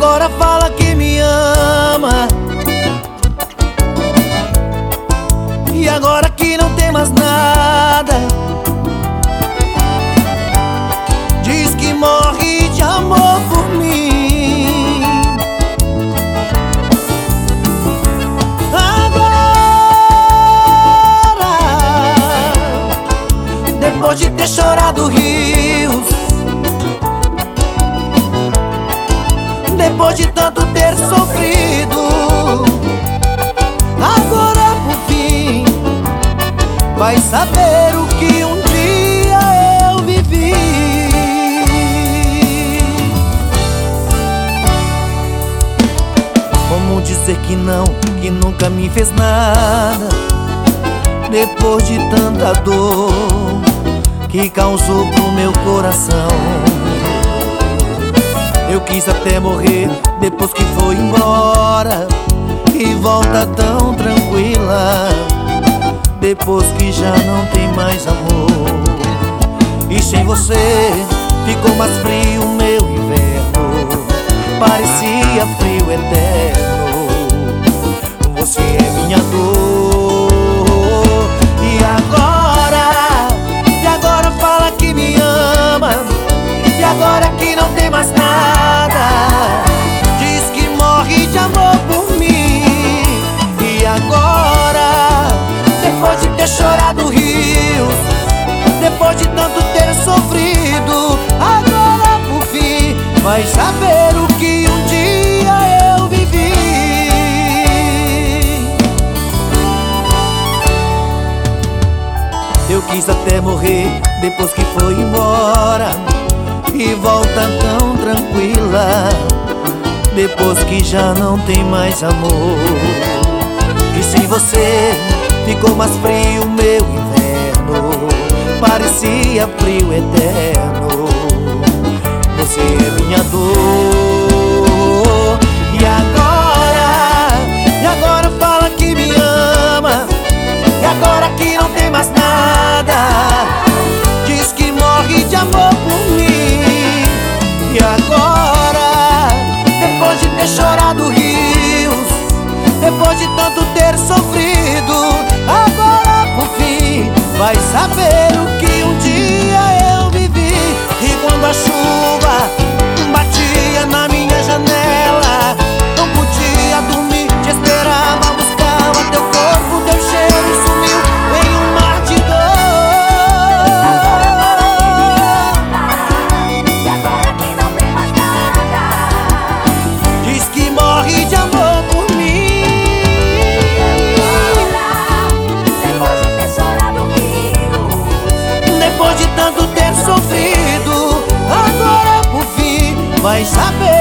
agora fala que me ama. E agora que não tem mais nada, diz que morre de amor por mim. Agora, depois de ter chorado rios, depois de tanto ter sofrido, agora por fim vai saber o que um dia eu vivi. Como dizer que não, que nunca me fez nada, depois de tanta dor que causou pro meu coração. Eu quis até morrer depois que foi embora, e volta tão tranquila depois que já não tem mais amor. E sem você ficou mais frio o meu inverno, parecia frio eterno. Você é minha dor. E agora fala que me ama. E agora que não tem mais nada, diz que morre de amor por mim. E agora, depois de ter chorado rios, depois de tanto ter sofrido, agora por fim vai saber o que um dia eu vivi. Eu quis até morrer depois que foi embora, e volta tão tranquila depois que já não tem mais amor. E sem você ficou mais frio o meu inverno, parecia frio eterno. Você é minha dor. E agora fala que me ama. E agora que não tem mais nada, diz que morre de amor por mim. E agora, depois de ter chorado rios, depois de tanto ter sofrido, agora por fim vai saber o que um dia eu vivi. E quando a chuva batia na minha janela, não podia dormir, te esperava, buscava teu corpo, teu cheiro sumiu em um mar de dor. E agora que não tem mais nada, Diz que morre de amor por mim. depois de ter chorado rios, Depois de tanto ter sofrido, agora por fim vai saber